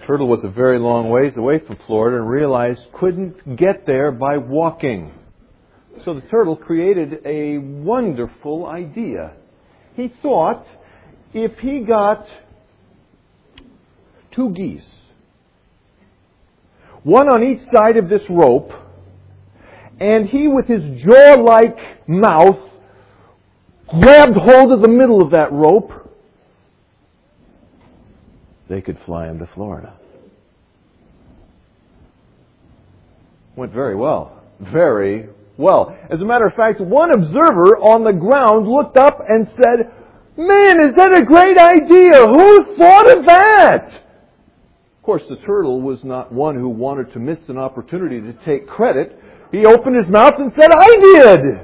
turtle was a very long ways away from Florida and realized couldn't get there by walking. So the turtle created a wonderful idea. He thought if he got 2 geese, one on each side of this rope, and he with his jaw-like mouth grabbed hold of the middle of that rope, they could fly him to Florida. Went very well. Very well. As a matter of fact, one observer on the ground looked up and said, "Man, is that a great idea? Who thought of that?" Of course, the turtle was not one who wanted to miss an opportunity to take credit. He opened his mouth and said, "I did!"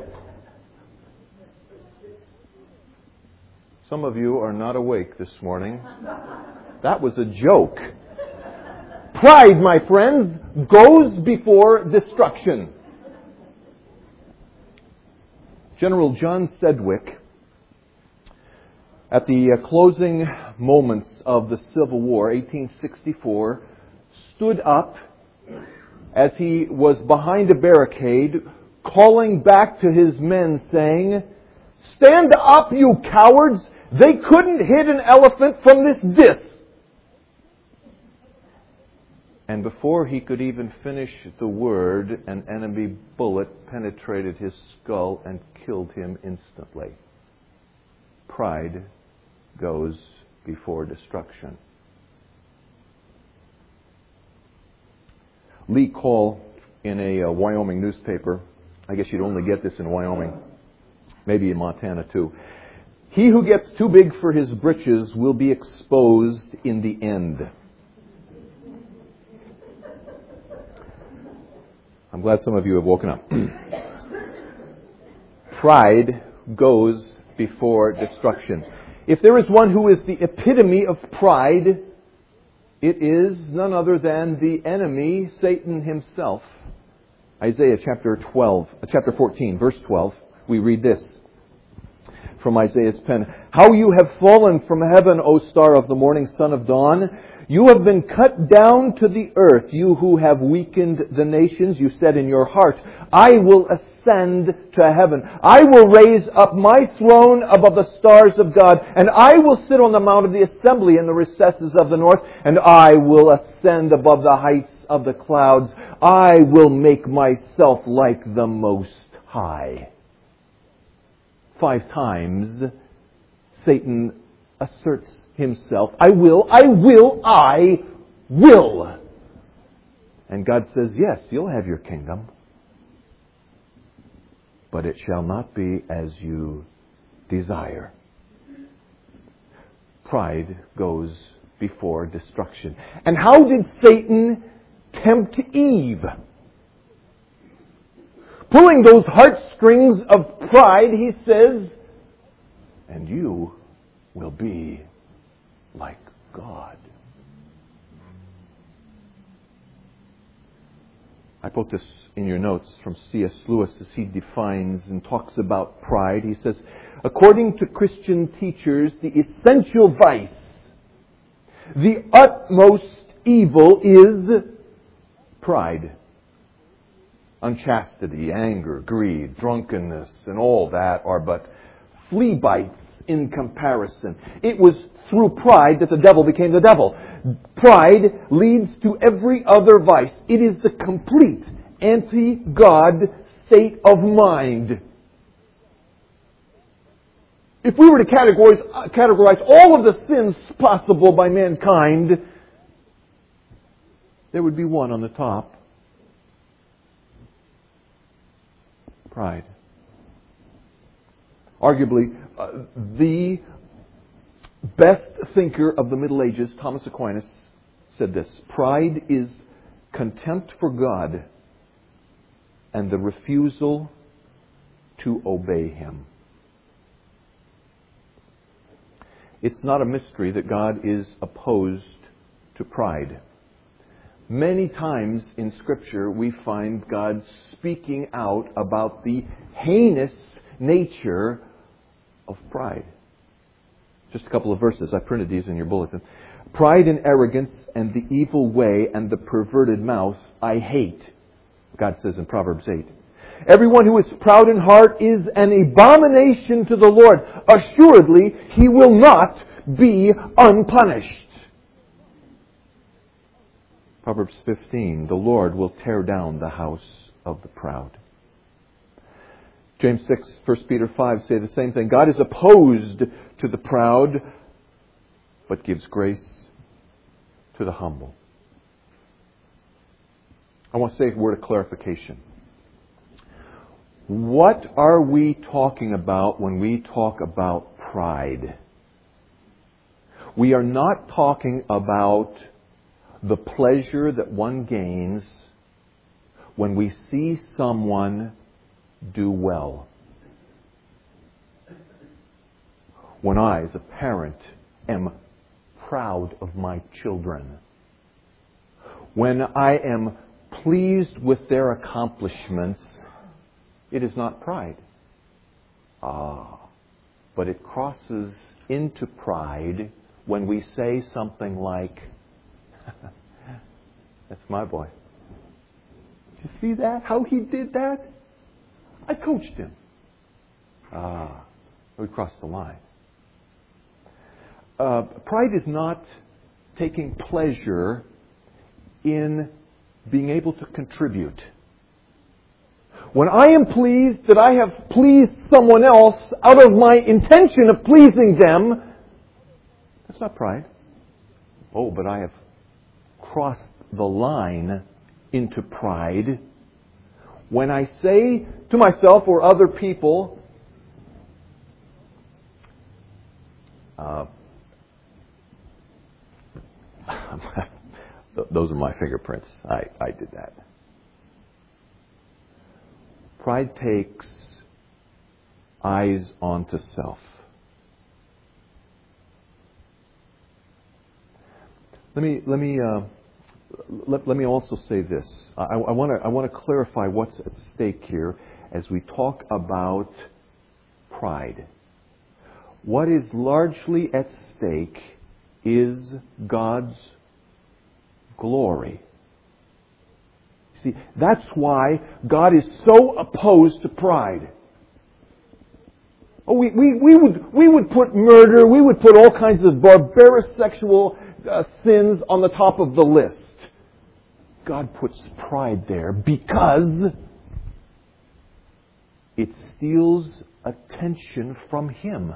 Some of you are not awake this morning. That was a joke. Pride, my friends, goes before destruction. General John Sedgwick, at the closing moments of the Civil War, 1864, stood up as he was behind a barricade, calling back to his men, saying, "Stand up, you cowards! They couldn't hit an elephant from this disc." And before he could even finish the word, an enemy bullet penetrated his skull and killed him instantly. Pride goes before destruction. Lee Call, in a Wyoming newspaper, I guess you'd only get this in Wyoming, maybe in Montana too. "He who gets too big for his britches will be exposed in the end." I'm glad some of you have woken up. Pride goes before destruction. If there is one who is the epitome of pride, it is none other than the enemy, Satan himself. Isaiah chapter 14, verse 12, we read this from Isaiah's pen. "How you have fallen from heaven, O star of the morning, son of dawn! You have been cut down to the earth, you who have weakened the nations. You said in your heart, I will ascend to heaven. I will raise up my throne above the stars of God, and I will sit on the mount of the assembly in the recesses of the north, and I will ascend above the heights of the clouds. I will make myself like the Most High." 5 times Satan asserts himself. I will. And God says, yes, you'll have your kingdom. But it shall not be as you desire. Pride goes before destruction. And how did Satan tempt Eve? Pulling those heartstrings of pride, he says, "And you will be like God." I put this in your notes from C.S. Lewis as he defines and talks about pride. He says, according to Christian teachers, the essential vice, the utmost evil is pride. Unchastity, anger, greed, drunkenness, and all that are but flea bites in comparison. It was through pride that the devil became the devil. Pride leads to every other vice. It is the complete anti-God state of mind. If we were to categorize all of the sins possible by mankind, there would be one on the top. Pride. Arguably, the best thinker of the Middle Ages, Thomas Aquinas, said this: pride is contempt for God and the refusal to obey Him. It's not a mystery that God is opposed to pride. Many times in Scripture we find God speaking out about the heinous nature of pride. Just a couple of verses. I printed these in your bulletin. Pride and arrogance and the evil way and the perverted mouth I hate, God says in Proverbs 8. Everyone who is proud in heart is an abomination to the Lord. Assuredly, he will not be unpunished. Proverbs 15, the Lord will tear down the house of the proud. James 6, 1 Peter 5 say the same thing. God is opposed to the proud, but gives grace to the humble. I want to say a word of clarification. What are we talking about when we talk about pride? We are not talking about the pleasure that one gains when we see someone do well. When I, as a parent, am proud of my children. When I am pleased with their accomplishments, it is not pride. But it crosses into pride when we say something like, that's my boy. Did you see that? How he did that? I coached him. We crossed the line. Pride is not taking pleasure in being able to contribute. When I am pleased that I have pleased someone else out of my intention of pleasing them, that's not pride. Oh, but I have crossed the line into pride when I say to myself or other people, those are my fingerprints. I did that. Pride takes eyes onto self. Let me also say this. I want to clarify what's at stake here as we talk about pride. What is largely at stake is God's glory. See, that's why God is so opposed to pride. Oh, we would put murder, we would put all kinds of barbarous sexual sins on the top of the list. God puts pride there because it steals attention from Him.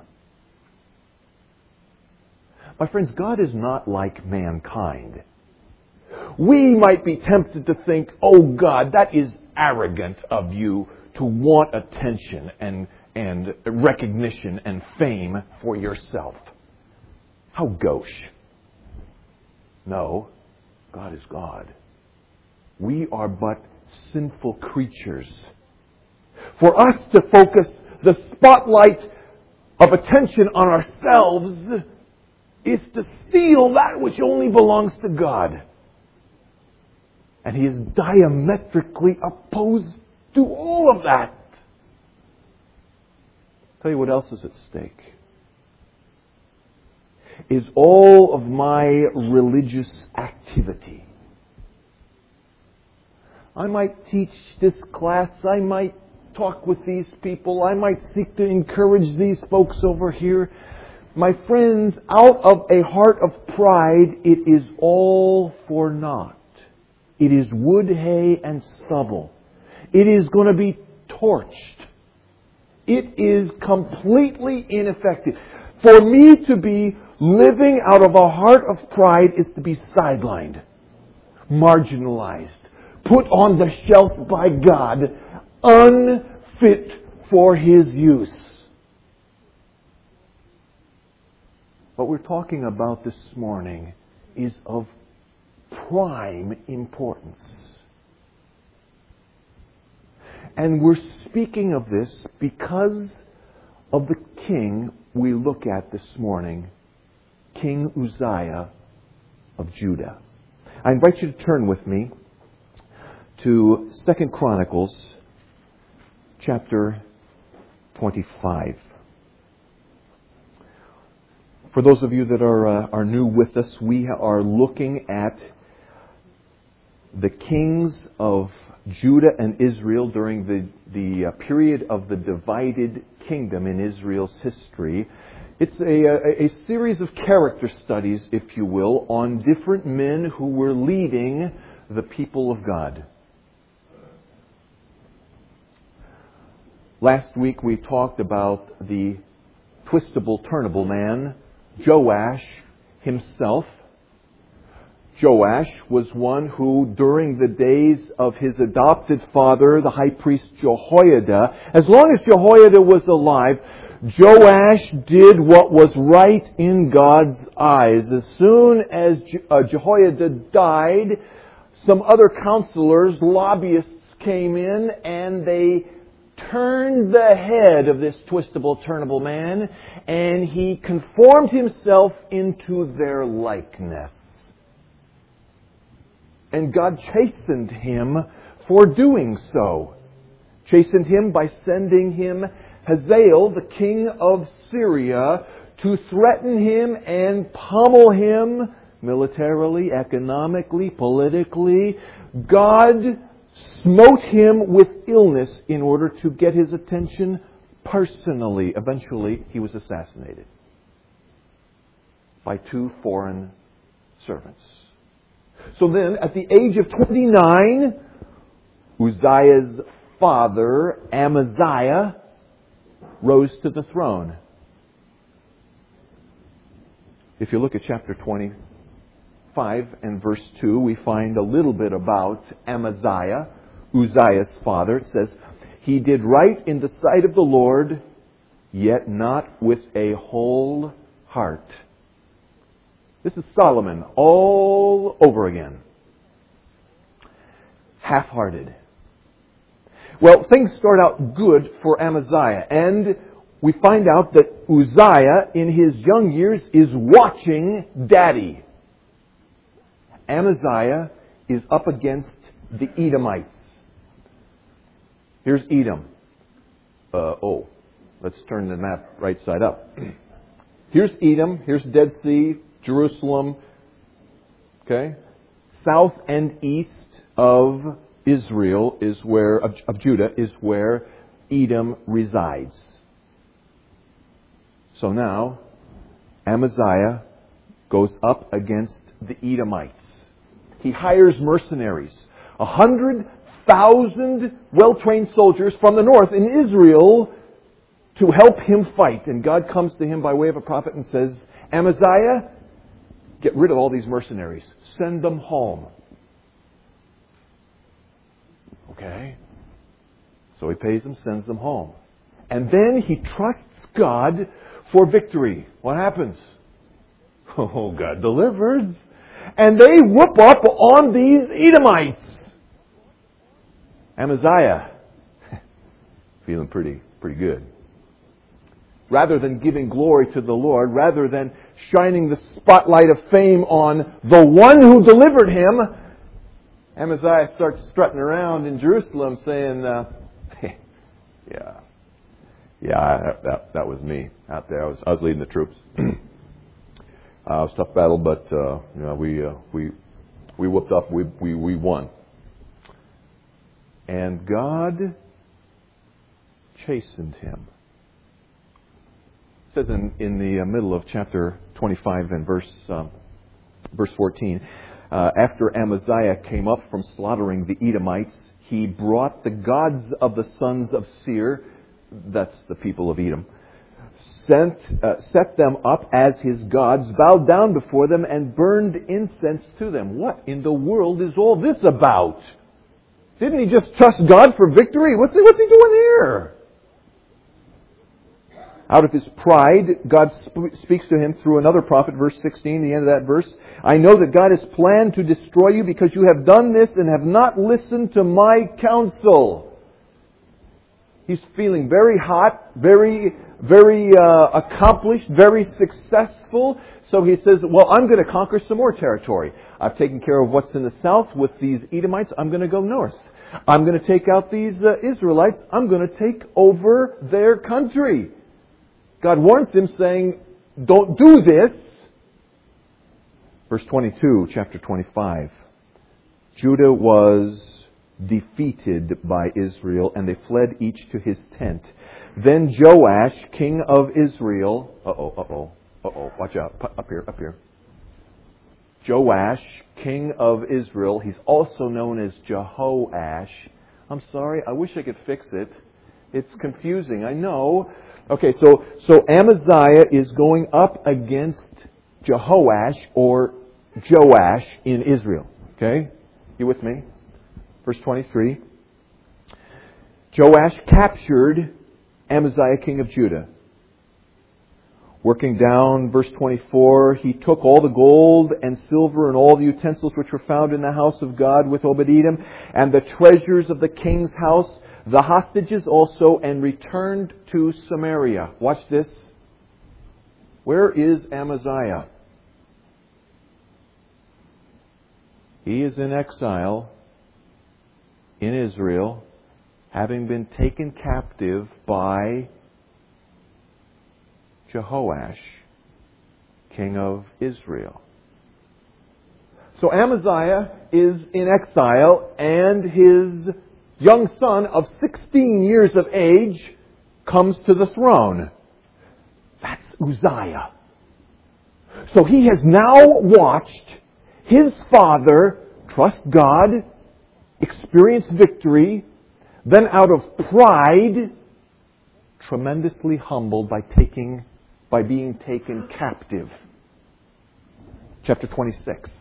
My friends, God is not like mankind. We might be tempted to think, oh God, that is arrogant of you to want attention and recognition and fame for yourself. How gauche. No, God is God. We are but sinful creatures. For us to focus the spotlight of attention on ourselves is to steal that which only belongs to God. And He is diametrically opposed to all of that. I'll tell you what else is at stake. Is all of my religious activity. I might teach this class, I might talk with these people, I might seek to encourage these folks over here. My friends, out of a heart of pride, it is all for naught. It is wood, hay, and stubble. It is going to be torched. It is completely ineffective. For me to be living out of a heart of pride is to be sidelined, marginalized, put on the shelf by God, unfit for His use. What we're talking about this morning is of prime importance. And we're speaking of this because of the king we look at this morning, King Uzziah of Judah. I invite you to turn with me to 2 Chronicles chapter 25. For those of you that are new with us, we are looking at the kings of Judah and Israel during the period of the divided kingdom in Israel's history. It's a series of character studies, if you will, on different men who were leading the people of God. Last week we talked about the twistable, turnable man, Joash himself. Joash was one who, during the days of his adopted father, the high priest Jehoiada, as long as Jehoiada was alive, Joash did what was right in God's eyes. As soon as Jehoiada died, some other counselors, lobbyists, came in and they turned the head of this twistable, turnable man, and he conformed himself into their likeness. And God chastened him for doing so. Chastened him by sending him Hazael, the king of Syria, to threaten him and pummel him militarily, economically, politically. God smote him with illness in order to get his attention personally. Eventually, he was assassinated by 2 foreign servants. So then, at the age of 29, Uzziah's father, Amaziah, rose to the throne. If you look at chapter 25 and verse 2, we find a little bit about Amaziah, Uzziah's father. It says, "He did right in the sight of the Lord, yet not with a whole heart." This is Solomon all over again. Half-hearted. Well, things start out good for Amaziah, and we find out that Uzziah, in his young years, is watching Daddy. Amaziah is up against the Edomites. Here's Edom. Let's turn the map right side up. Here's Edom. Here's Dead Sea, Jerusalem. Okay? South and east of Israel is where, of Judah, is where Edom resides. So now, Amaziah goes up against the Edomites. He hires mercenaries. 100,000 well-trained soldiers from the north in Israel to help him fight. And God comes to him by way of a prophet and says, Amaziah, get rid of all these mercenaries. Send them home. Okay? So he pays them, sends them home. And then he trusts God for victory. What happens? Oh, God delivers. And they whoop up on these Edomites. Amaziah, feeling pretty good. Rather than giving glory to the Lord, rather than shining the spotlight of fame on the one who delivered him, Amaziah starts strutting around in Jerusalem saying, that was me out there. I was leading the troops. It was a tough battle, but we whooped up. We won. And God chastened him. It says in the middle of chapter 25 and verse 14, after Amaziah came up from slaughtering the Edomites, he brought the gods of the sons of Seir, that's the people of Edom, set them up as his gods, bowed down before them, and burned incense to them. What in the world is all this about? Didn't he just trust God for victory? What's he doing here? Out of his pride, God speaks to him through another prophet, verse 16, the end of that verse. I know that God has planned to destroy you because you have done this and have not listened to my counsel. He's feeling very hot, very accomplished, very successful. So he says, well, I'm going to conquer some more territory. I've taken care of what's in the south with these Edomites. I'm going to go north. I'm going to take out these Israelites. I'm going to take over their country. God warns him saying, don't do this. Verse 22, chapter 25. Judah was defeated by Israel, and they fled each to his tent. Then Joash, king of Israel... watch out. Up here. Joash, king of Israel. He's also known as Jehoash. I'm sorry, I wish I could fix it. It's confusing, I know. Okay, so Amaziah is going up against Jehoash or Joash in Israel. Okay? You with me? Verse 23. Joash captured Amaziah, king of Judah. Working down, verse 24, he took all the gold and silver and all the utensils which were found in the house of God with Obed-Edom, and the treasures of the king's house, the hostages also, and returned to Samaria. Watch this. Where is Amaziah? He is in exile in Israel, having been taken captive by Jehoash, king of Israel. So Amaziah is in exile, and his young son of 16 years of age comes to the throne. That's Uzziah. So he has now watched his father trust God, experience victory, then out of pride, tremendously humbled by being taken captive. Chapter 26.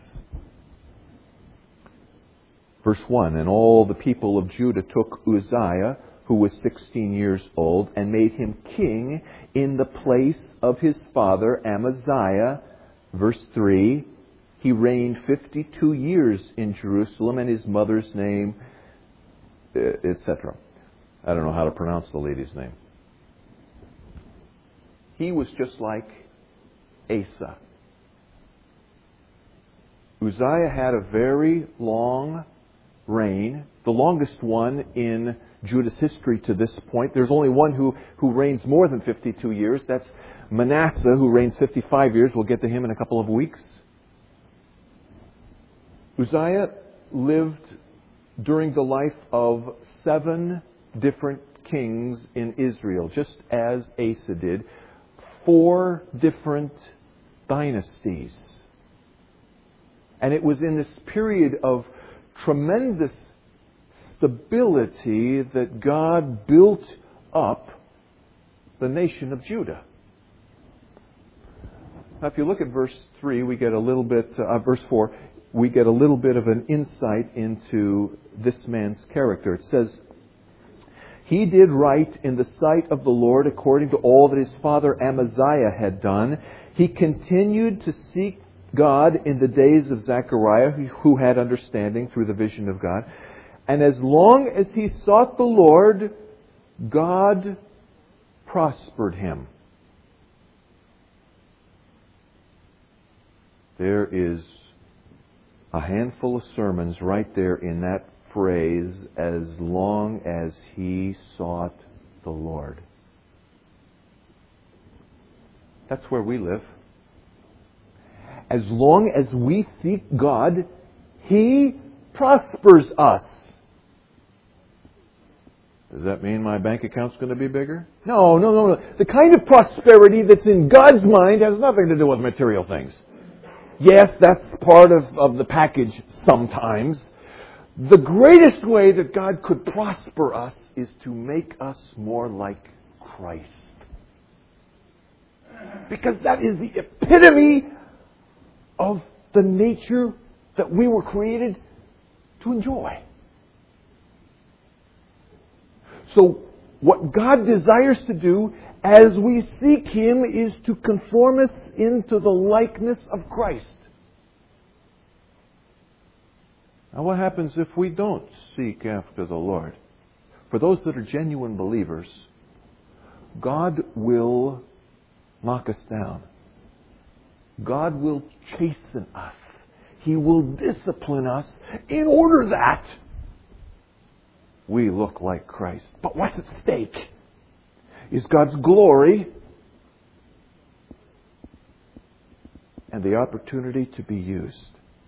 Verse 1, and all the people of Judah took Uzziah, who was 16 years old, and made him king in the place of his father Amaziah. Verse 3, he reigned 52 years in Jerusalem, and his mother's name, etc. I don't know how to pronounce the lady's name. He was just like Asa. Uzziah had a very long reign, the longest one in Judah's history to this point. There's only one who reigns more than 52 years. That's Manasseh, who reigns 55 years. We'll get to him in a couple of weeks. Uzziah lived during the life of 7 different kings in Israel, just as Asa did. 4 different dynasties. And it was in this period of tremendous stability that God built up the nation of Judah. Now, if you look at verse 3, we get a little bit, verse 4, we get a little bit of an insight into this man's character. It says, he did right in the sight of the Lord according to all that his father Amaziah had done. He continued to seek God in the days of Zechariah, who had understanding through the vision of God. And as long as he sought the Lord, God prospered him. There is a handful of sermons right there in that phrase, as long as he sought the Lord. That's where we live. As long as we seek God, He prospers us. Does that mean my bank account's going to be bigger? No. The kind of prosperity that's in God's mind has nothing to do with material things. Yes, that's part of the package sometimes. The greatest way that God could prosper us is to make us more like Christ. Because that is the epitome of the nature that we were created to enjoy. So what God desires to do as we seek Him is to conform us into the likeness of Christ. Now what happens if we don't seek after the Lord? For those that are genuine believers, God will knock us down. God will chasten us. He will discipline us in order that we look like Christ. But what's at stake? Is God's glory, and the opportunity to be used.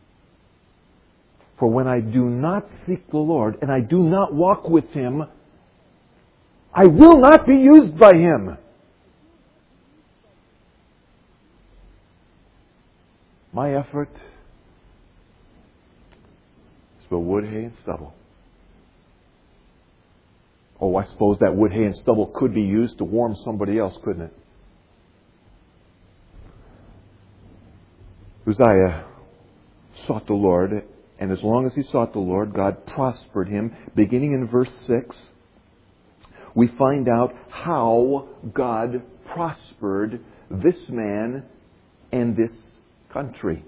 For when I do not seek the Lord and I do not walk with Him, I will not be used by Him. My effort is for wood, hay, and stubble. Oh, I suppose that wood, hay, and stubble could be used to warm somebody else, couldn't it? Uzziah sought the Lord, and as long as he sought the Lord, God prospered him. Beginning in verse 6, we find out how God prospered this man and this country.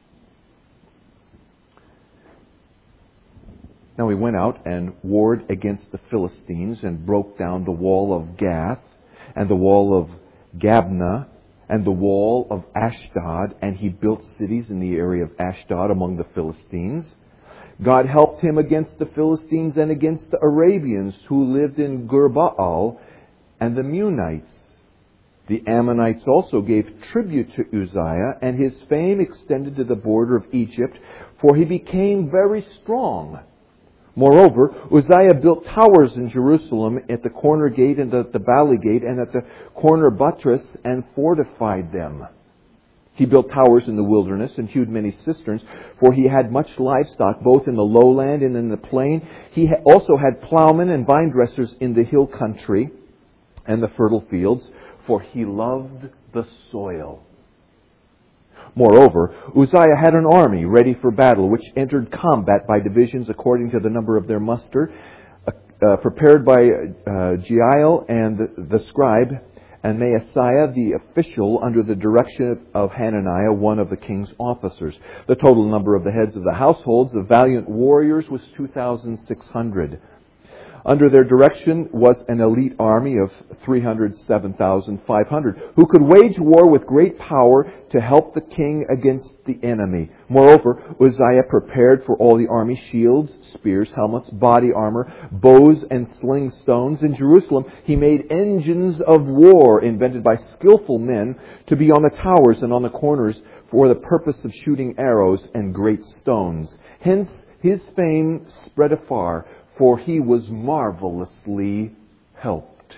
Now he went out and warred against the Philistines and broke down the wall of Gath and the wall of Gabna and the wall of Ashdod, and he built cities in the area of Ashdod among the Philistines. God helped him against the Philistines and against the Arabians who lived in Gurbaal and the Munites. The Ammonites also gave tribute to Uzziah, and his fame extended to the border of Egypt, for he became very strong. Moreover, Uzziah built towers in Jerusalem at the corner gate and at the valley gate and at the corner buttress and fortified them. He built towers in the wilderness and hewed many cisterns, for he had much livestock both in the lowland and in the plain. He also had plowmen and vine dressers in the hill country and the fertile fields, for he loved the soil. Moreover, Uzziah had an army ready for battle, which entered combat by divisions according to the number of their muster, prepared by Jeiel and the scribe, and Maaseiah the official, under the direction of Hananiah, one of the king's officers. The total number of the heads of the households of valiant warriors was 2,600. Under their direction was an elite army of 307,500 who could wage war with great power to help the king against the enemy. Moreover, Uzziah prepared for all the army shields, spears, helmets, body armor, bows, and sling stones. In Jerusalem, he made engines of war invented by skillful men to be on the towers and on the corners for the purpose of shooting arrows and great stones. Hence, his fame spread afar, for he was marvelously helped.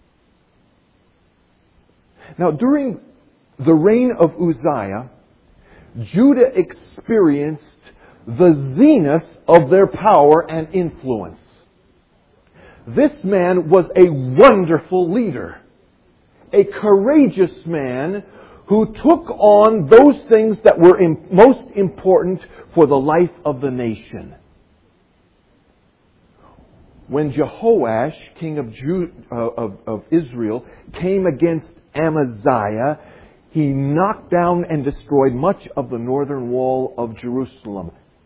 Now, during the reign of Uzziah, Judah experienced the zenith of their power and influence. This man was a wonderful leader, a courageous man who took on those things that were most important for the life of the nation. When Jehoash, king of Israel, came against Amaziah, he knocked down and destroyed much of the northern wall of Jerusalem.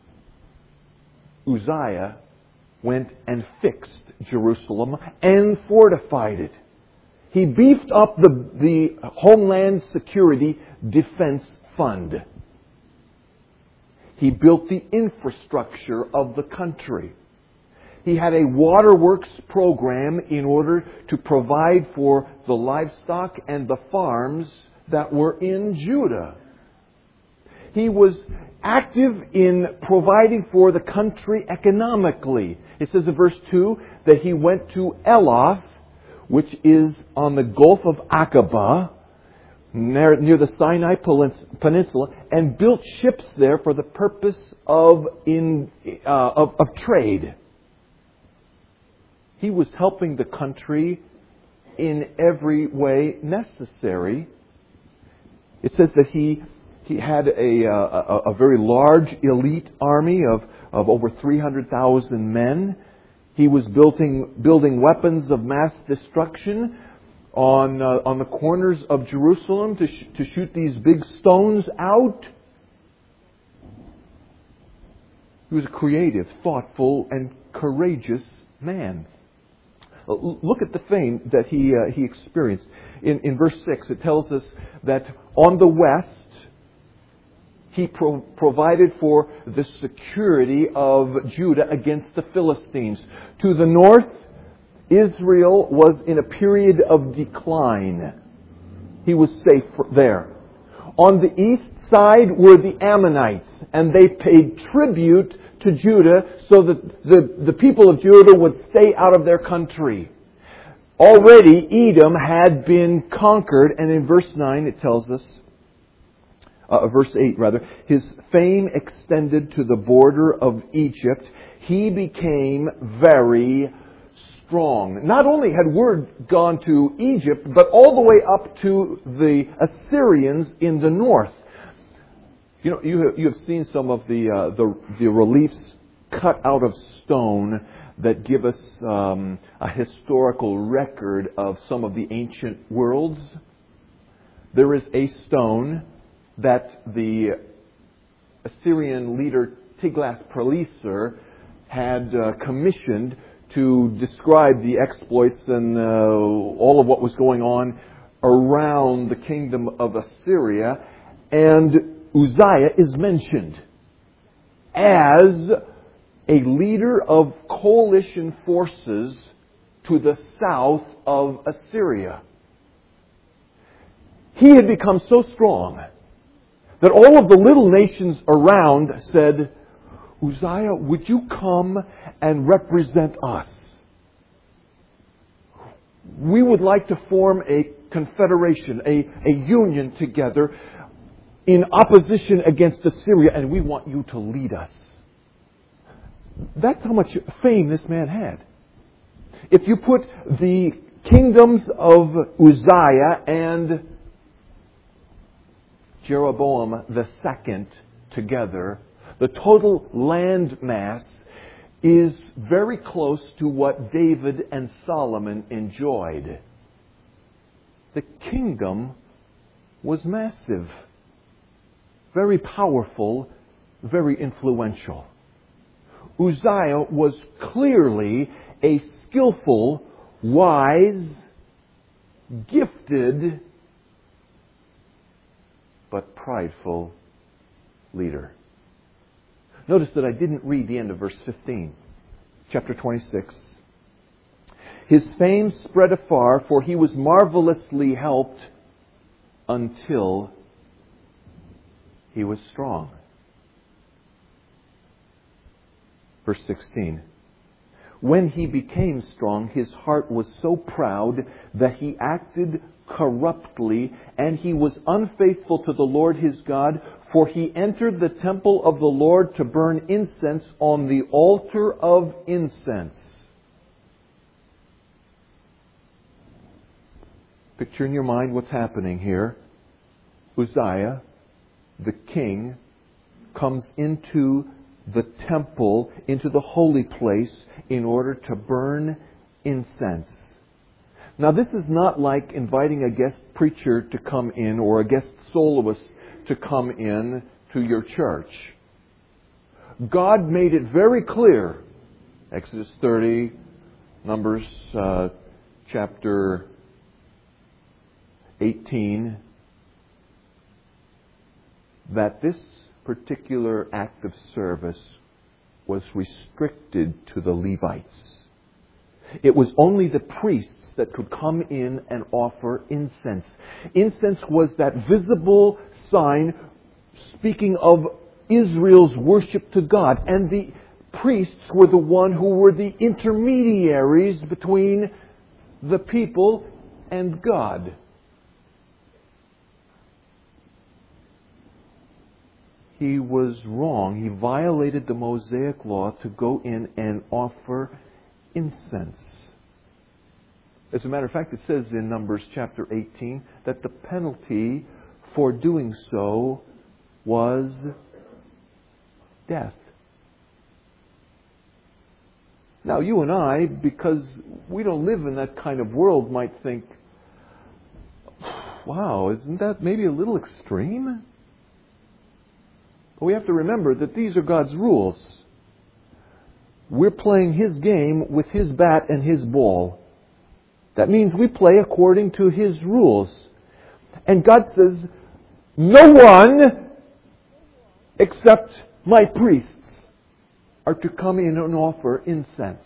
Uzziah went and fixed Jerusalem and fortified it. He beefed up the Homeland Security Defense Fund. He built the infrastructure of the country. He had a waterworks program in order to provide for the livestock and the farms that were in Judah. He was active in providing for the country economically. It says in verse 2 that he went to Eloth, which is on the Gulf of Aqaba, near the Sinai Peninsula, and built ships there for the purpose of trade. He was helping the country in every way necessary. It says that he had a very large elite army of over 300,000 men. He was building weapons of mass destruction on the corners of Jerusalem to shoot these big stones out. He was a creative, thoughtful, and courageous man. Look at the fame that he experienced. In verse 6, it tells us that on the west, he provided for the security of Judah against the Philistines. To the north, Israel was in a period of decline. He was safe there. On the east side were the Ammonites, and they paid tribute to Judah so that the people of Judah would stay out of their country. Already Edom had been conquered, and in verse 9 it tells us, verse 8 rather, his fame extended to the border of Egypt. He became very strong. Not only had word gone to Egypt, but all the way up to the Assyrians in the north. You know, you have seen some of the reliefs cut out of stone that give us a historical record of some of the ancient worlds. There is a stone that the Assyrian leader Tiglath-Pileser had commissioned to describe the exploits and all of what was going on around the kingdom of Assyria. And Uzziah is mentioned as a leader of coalition forces to the south of Assyria. He had become so strong that all of the little nations around said, Uzziah, would you come and represent us? We would like to form a confederation, a union together in opposition against Assyria, and we want you to lead us. That's how much fame this man had. If you put the kingdoms of Uzziah and Jeroboam II together, the total land mass is very close to what David and Solomon enjoyed. The kingdom was massive, very powerful, very influential. Uzziah was clearly a skillful, wise, gifted, but prideful leader. Notice that I didn't read the end of verse 15. Chapter 26. His fame spread afar, for he was marvelously helped until he was strong. Verse 16. When he became strong, his heart was so proud that he acted corruptly, and he was unfaithful to the Lord his God, for he entered the temple of the Lord to burn incense on the altar of incense. Picture in your mind what's happening here. Uzziah, the king, comes into the temple, into the holy place, in order to burn incense. Now, this is not like inviting a guest preacher to come in or a guest soloist to come in to your church. God made it very clear, Exodus 30, Numbers chapter 18, that this particular act of service was restricted to the Levites. It was only the priests that could come in and offer incense. Incense was that visible sign speaking of Israel's worship to God. And the priests were the one who were the intermediaries between the people and God. He was wrong. He violated the Mosaic law to go in and offer incense. As a matter of fact, it says in Numbers chapter 18 that the penalty for doing so was death. Now, you and I, because we don't live in that kind of world, might think, wow, isn't that maybe a little extreme? But we have to remember that these are God's rules. We're playing His game with His bat and His ball. That means we play according to His rules. And God says, no one except my priests are to come in and offer incense.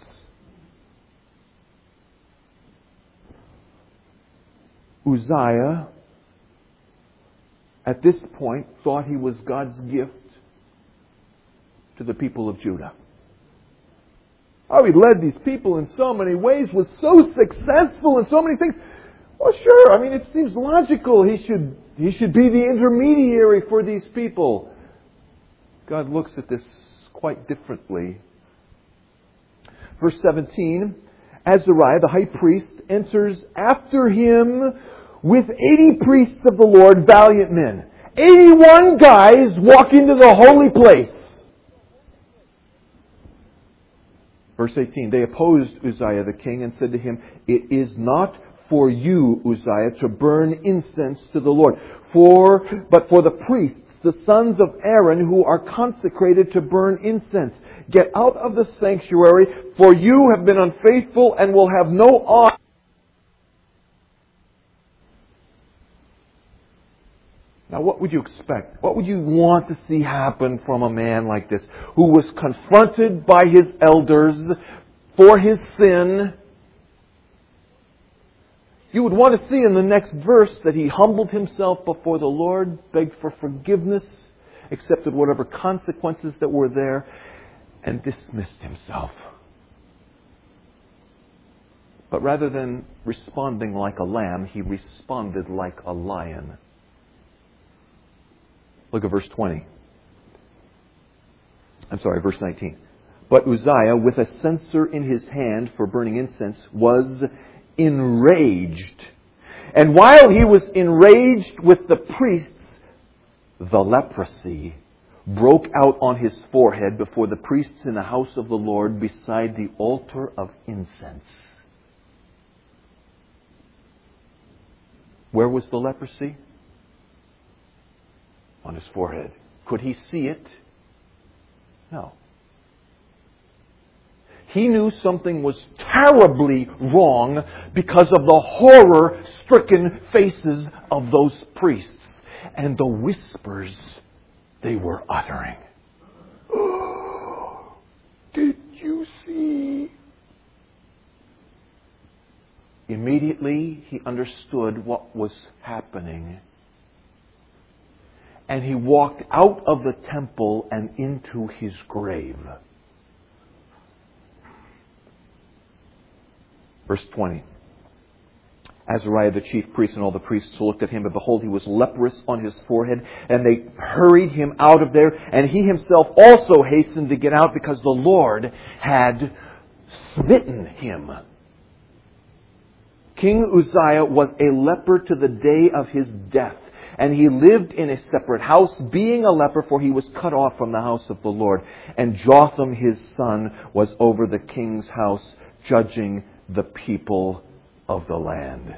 at this point, thought he was God's gift to the people of Judah. Oh, he led these people in so many ways, was so successful in so many things. Well, sure, I mean, it seems logical. He should be the intermediary for these people. God looks at this quite differently. Verse 17, Azariah, the high priest, enters after him with 80 priests of the Lord, valiant men. 81 guys walk into the holy place. Verse 18, they opposed Uzziah the king and said to him, "It is not for you, Uzziah, to burn incense to the Lord, but for the priests, the sons of Aaron, who are consecrated to burn incense. Get out of the sanctuary, for you have been unfaithful and will have no honor." Now, what would you expect? What would you want to see happen from a man like this, who was confronted by his elders for his sin? You would want to see in the next verse that he humbled himself before the Lord, begged for forgiveness, accepted whatever consequences that were there, and dismissed himself. But rather than responding like a lamb, he responded like a lion. Look at verse 20. Verse 19. But Uzziah, with a censer in his hand for burning incense, was enraged. And while he was enraged with the priests, the leprosy broke out on his forehead before the priests in the house of the Lord beside the altar of incense. Where was the leprosy? On his forehead. Could he see it? No. He knew something was terribly wrong because of the horror-stricken faces of those priests and the whispers they were uttering. Oh, did you see? Immediately he understood what was happening. And he walked out of the temple and into his grave. Verse 20. Azariah the chief priest and all the priests looked at him, and behold, he was leprous on his forehead. And they hurried him out of there. And he himself also hastened to get out because the Lord had smitten him. King Uzziah was a leper to the day of his death. And he lived in a separate house, being a leper, for he was cut off from the house of the Lord. And Jotham his son was over the king's house, judging the people of the land.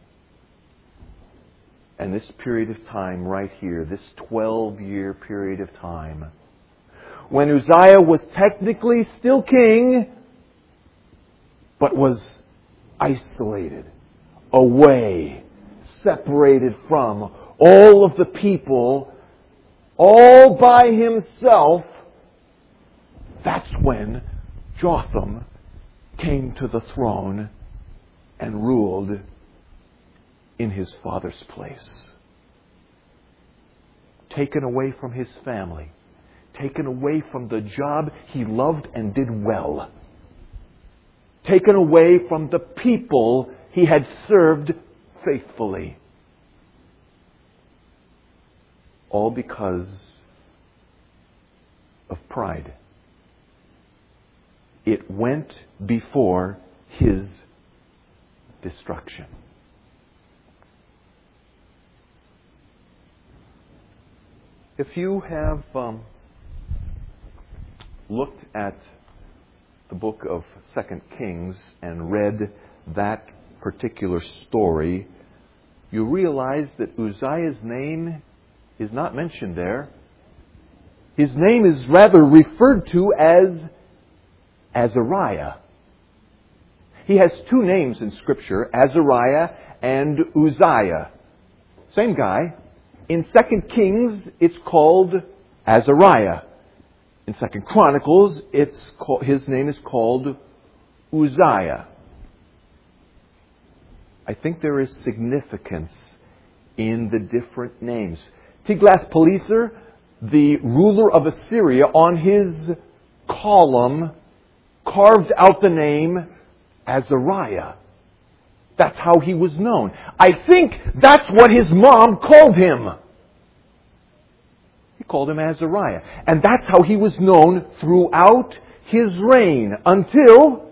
And this period of time right here, this 12-year period of time, when Uzziah was technically still king, but was isolated, away, separated from all of the people, all by himself, that's when Jotham came to the throne and ruled in his father's place. Taken away from his family, taken away from the job he loved and did well, taken away from the people he had served faithfully. All because of pride. It went before his destruction. If you have looked at the book of 2 Kings and read that particular story, you realize that Uzziah's name is not mentioned there. His name is rather referred to as Azariah. He has two names in Scripture, Azariah and Uzziah. Same guy. In 2 Kings, it's called Azariah. In 2 Chronicles, his name is called Uzziah. I think there is significance in the different names. Tiglath-Pileser, the ruler of Assyria, on his column carved out the name Azariah. That's how he was known. I think that's what his mom called him. He called him Azariah. And that's how he was known throughout his reign until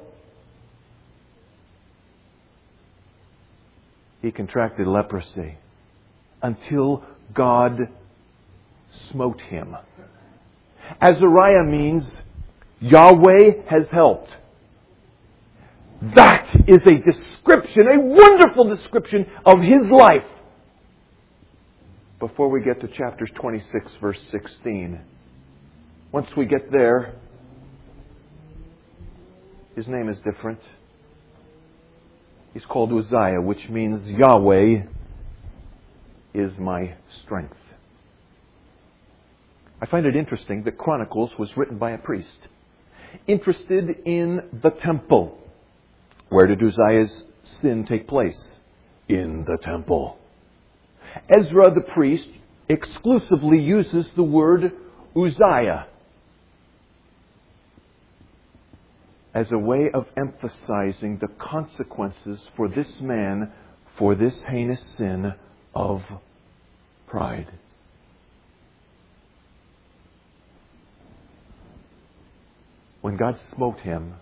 he contracted leprosy. Until God smote him. Azariah means Yahweh has helped. That is a description, a wonderful description of his life. Before we get to chapters 26, verse 16. Once we get there, his name is different. He's called Uzziah, which means Yahweh is my strength. I find it interesting that Chronicles was written by a priest, interested in the temple. Where did Uzziah's sin take place? In the temple. Ezra the priest exclusively uses the word Uzziah as a way of emphasizing the consequences for this man for this heinous sin of pride. When God smote him,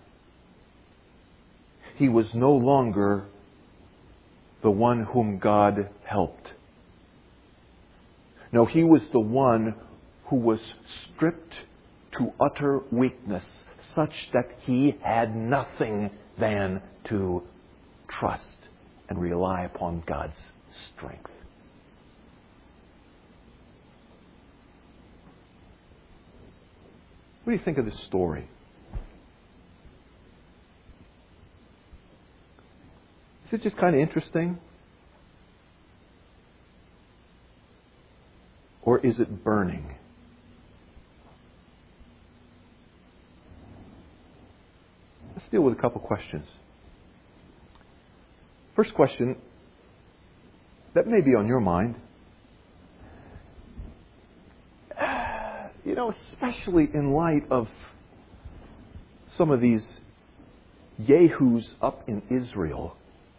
he was no longer the one whom God helped. No, he was the one who was stripped to utter weakness, such that he had nothing than to trust and rely upon God's strength. What do you think of this story? Is it just kind of interesting? Or is it burning? Let's deal with a couple questions. First question that may be on your mind. Especially in light of some of these Yehus up in Israel.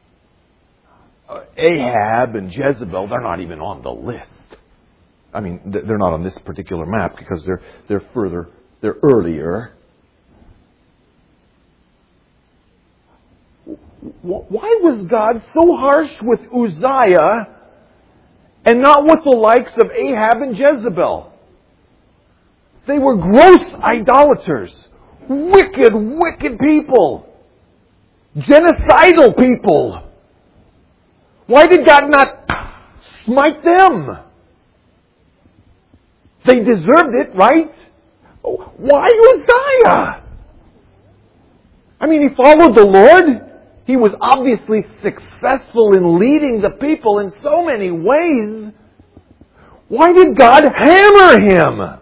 Ahab and Jezebel, they're not even on the list. I mean, they're not on this particular map because they're earlier. Why was God so harsh with Uzziah and not with the likes of Ahab and Jezebel? They were gross idolaters, wicked people, genocidal people. Why did God not smite them? They deserved it, right? Why Uzziah? I mean, he followed the Lord. He was obviously successful in leading the people in so many ways. Why did God hammer him?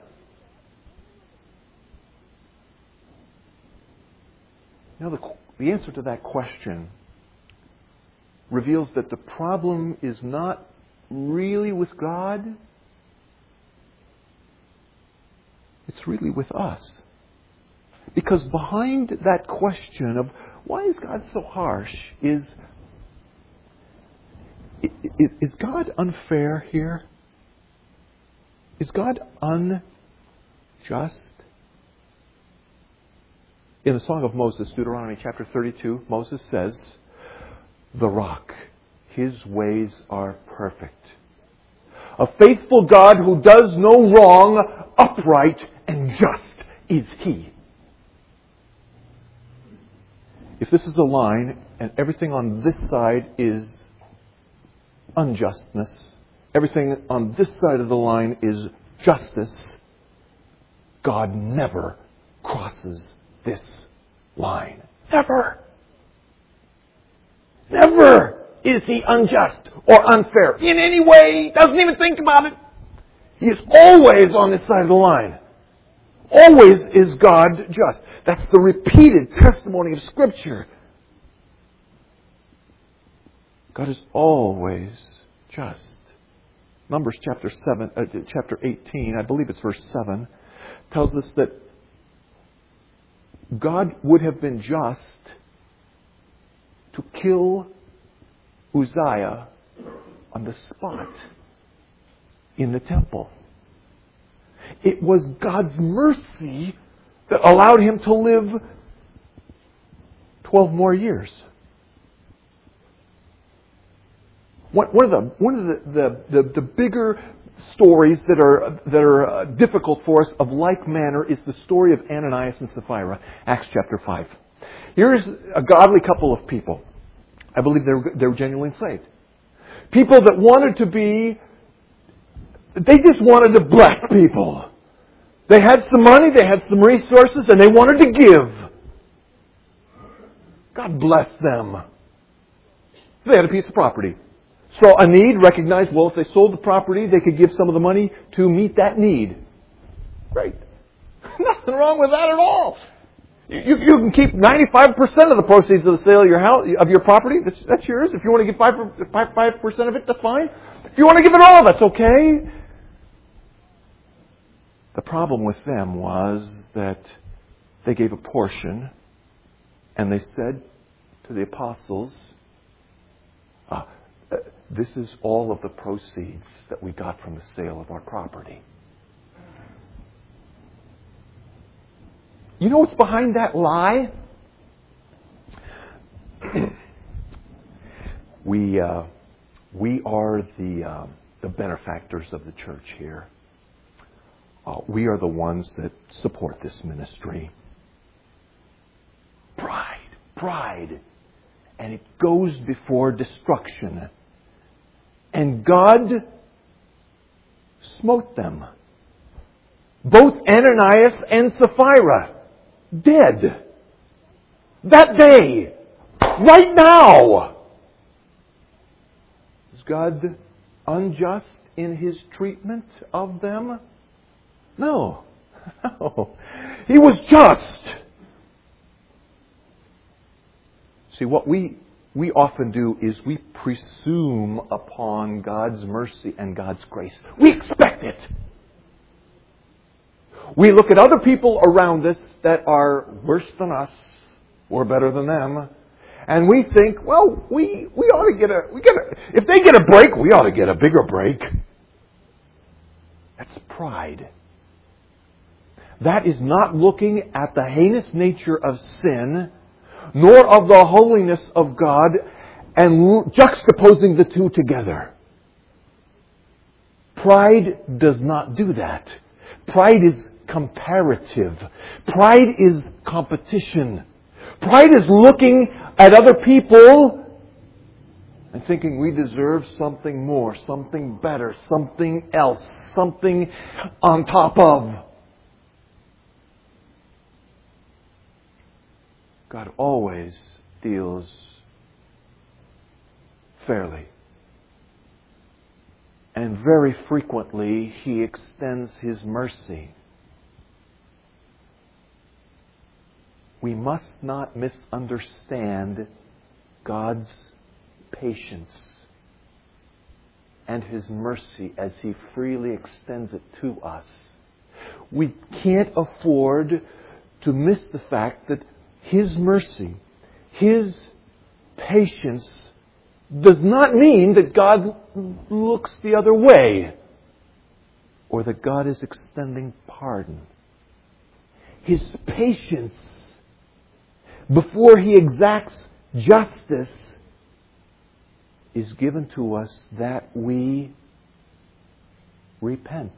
The answer to that question reveals that the problem is not really with God. It's really with us. Because behind that question of why is God so harsh is God unfair here? Is God unjust? In the Song of Moses, Deuteronomy chapter 32, Moses says, "The rock, his ways are perfect. A faithful God who does no wrong, upright and just is he." If this is a line and everything on this side is unjustness, everything on this side of the line is justice, God never crosses this line. Never. Never is he unjust or unfair in any way. Doesn't even think about it. He is always on this side of the line. Always is God just. That's the repeated testimony of Scripture. God is always just. Numbers chapter 18, I believe it's verse 7, tells us that God would have been just to kill Uzziah on the spot in the temple. It was God's mercy that allowed him to live 12 more years. One of the bigger stories that are difficult for us of like manner is the story of Ananias and Sapphira, Acts chapter 5. Here's a godly couple of people. I believe they were genuinely saved. People that wanted to be, they just wanted to bless people. They had some money, they had some resources, and they wanted to give. God bless them. They had a piece of property. Saw a need, recognized, well, if they sold the property, they could give some of the money to meet that need. Great. Nothing wrong with that at all. You can keep 95% of the proceeds of the sale of your house, of your property. That's yours. If you want to give 5% of it, that's fine. If you want to give it all, that's okay. The problem with them was that they gave a portion, and they said to the apostles, this is all of the proceeds that we got from the sale of our property. You know what's behind that lie? We are the benefactors of the church here. We are the ones that support this ministry. Pride. And it goes before destruction. And God smote them. Both Ananias and Sapphira dead. That day. Right now. Is God unjust in His treatment of them? No. He was just. See, what we often do is we presume upon God's mercy and God's grace. We expect it. We look at other people around us that are worse than us or better than them, and we think, well, we ought to if they get a break, we ought to get a bigger break. That's pride. That is not looking at the heinous nature of sin, nor of the holiness of God, and juxtaposing the two together. Pride does not do that. Pride is comparative. Pride is competition. Pride is looking at other people and thinking we deserve something more, something better, something else, something on top of. God always deals fairly. And very frequently, He extends His mercy. We must not misunderstand God's patience and His mercy as He freely extends it to us. We can't afford to miss the fact that His mercy, His patience, does not mean that God looks the other way or that God is extending pardon. His patience before He exacts justice is given to us that we repent.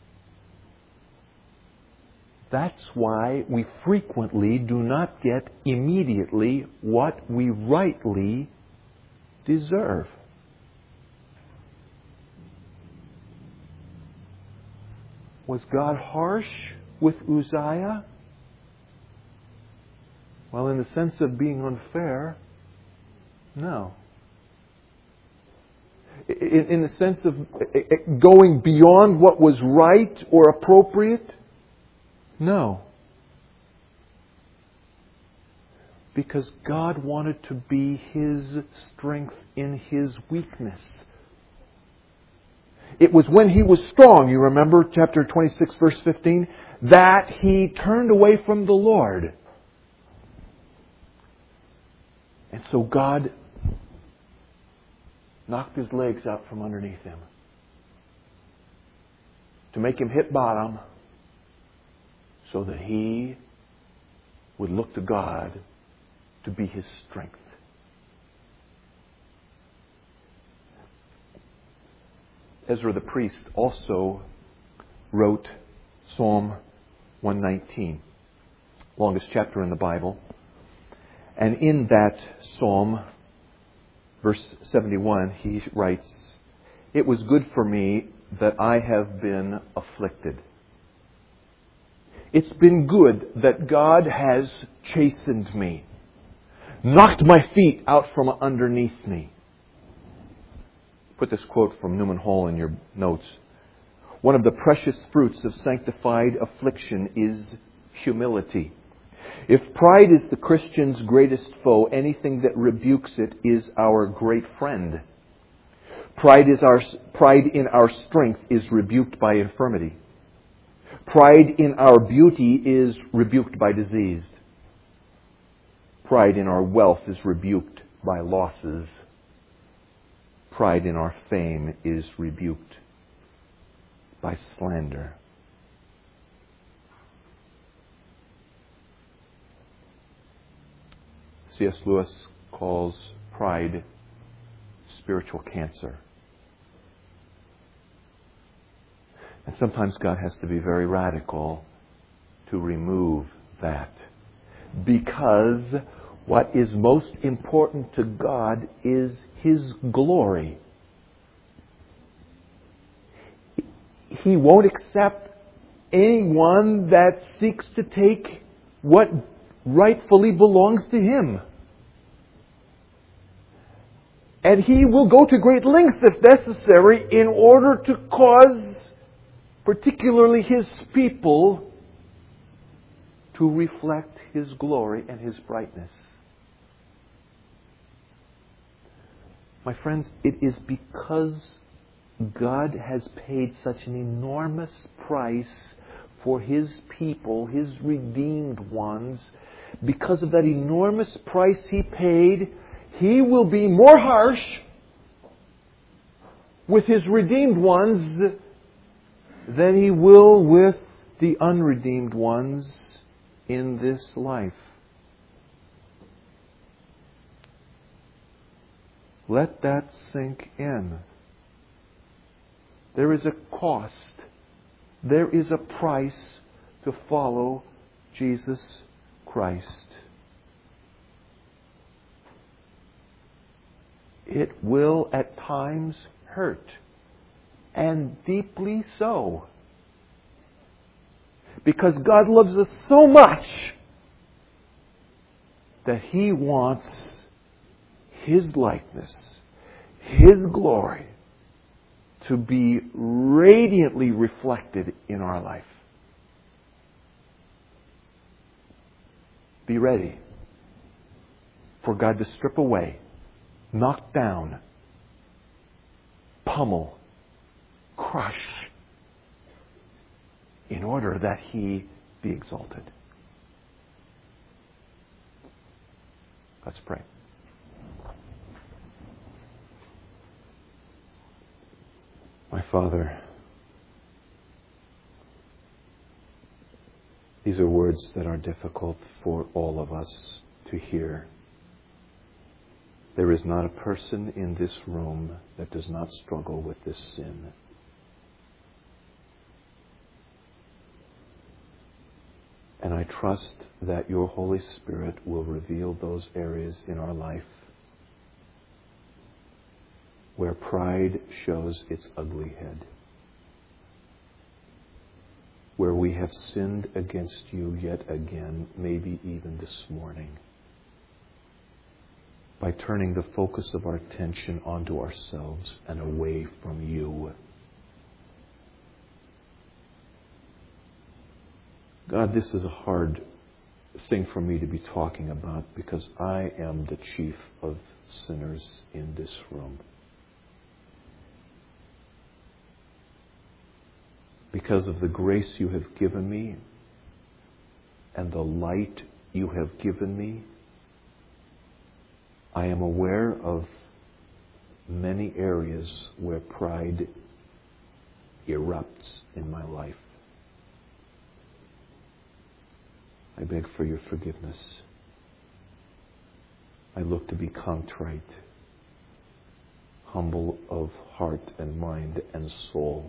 That's why we frequently do not get immediately what we rightly deserve. Was God harsh with Uzziah? Well, in the sense of being unfair, no. In the sense of going beyond what was right or appropriate, no. Because God wanted to be His strength in His weakness. It was when he was strong, you remember chapter 26, verse 15, that he turned away from the Lord. And so God knocked his legs out from underneath him to make him hit bottom so that he would look to God to be his strength. Ezra the priest also wrote Psalm 119, longest chapter in the Bible. And in that psalm, verse 71, he writes, "It was good for me that I have been afflicted." It's been good that God has chastened me, knocked my feet out from underneath me. Put this quote from Newman Hall in your notes. One of the precious fruits of sanctified affliction is humility. If pride is the Christian's greatest foe, anything that rebukes it is our great friend. Pride in our strength is rebuked by infirmity. Pride in our beauty is rebuked by disease. Pride in our wealth is rebuked by losses. Pride in our fame is rebuked by slander. C.S. Lewis calls pride spiritual cancer. And sometimes God has to be very radical to remove that. Because what is most important to God is His glory. He won't accept anyone that seeks to take what rightfully belongs to Him. And He will go to great lengths if necessary in order to cause particularly His people to reflect His glory and His brightness. My friends, it is because God has paid such an enormous price for His people, His redeemed ones. Because of that enormous price He paid, He will be more harsh with His redeemed ones than He will with the unredeemed ones in this life. Let that sink in. There is a cost. There is a price to follow Jesus Christ. It will at times hurt, and deeply so. Because God loves us so much that He wants His likeness, His glory to be radiantly reflected in our life. Be ready for God to strip away, knock down, pummel, crush, in order that He be exalted. Let's pray. My Father, these are words that are difficult for all of us to hear. There is not a person in this room that does not struggle with this sin. And I trust that your Holy Spirit will reveal those areas in our life where pride shows its ugly head, where we have sinned against you yet again, maybe even this morning, by turning the focus of our attention onto ourselves and away from you. God, this is a hard thing for me to be talking about because I am the chief of sinners in this room. because of the grace you have given me and the light you have given me, I am aware of many areas where pride erupts in my life. I beg for your forgiveness. I look to be contrite, humble of heart and mind and soul.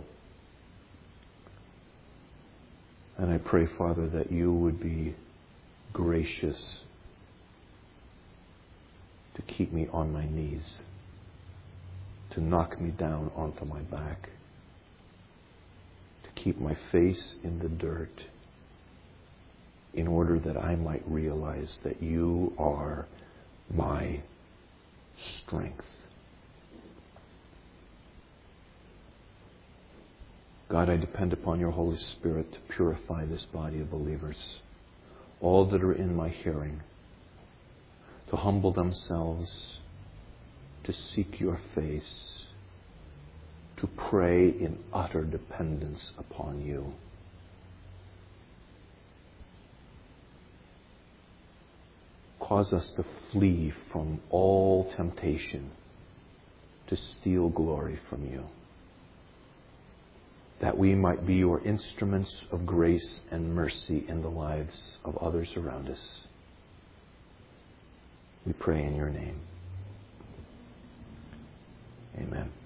And I pray, Father, that you would be gracious to keep me on my knees, to knock me down onto my back, to keep my face in the dirt, in order that I might realize that you are my strength. God, I depend upon your Holy Spirit to purify this body of believers, all that are in my hearing, to humble themselves, to seek your face, to pray in utter dependence upon you. Cause us to flee from all temptation to steal glory from you, that we might be your instruments of grace and mercy in the lives of others around us. We pray in your name. Amen.